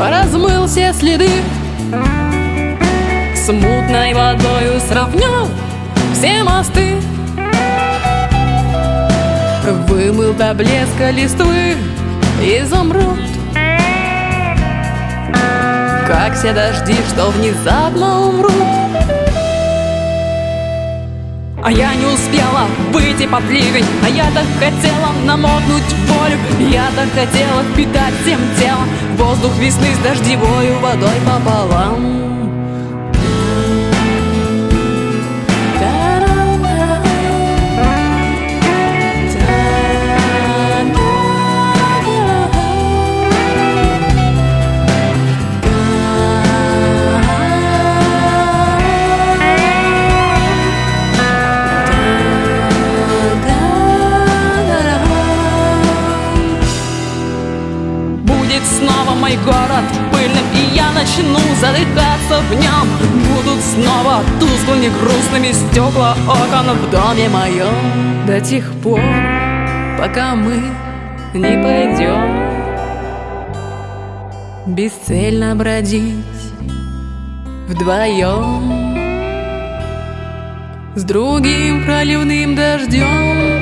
Размыл все следы, с мутной водою сравнял все мосты, вымыл до блеска листвы изумруд, как все дожди, что внезапно умрут. А я не успела выйти под ливень, а я так хотела намокнуть в волю. Я так хотела впитать всем телом воздух весны с дождевою водой пополам. Снова мой город пыльным, и я начну задыхаться в нем. Будут снова тусклыми, грустными стекла окон в доме моем. До тех пор, пока мы не пойдем бесцельно бродить вдвоем с другим проливным дождем.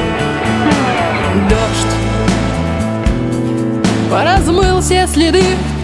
Размыл все следы,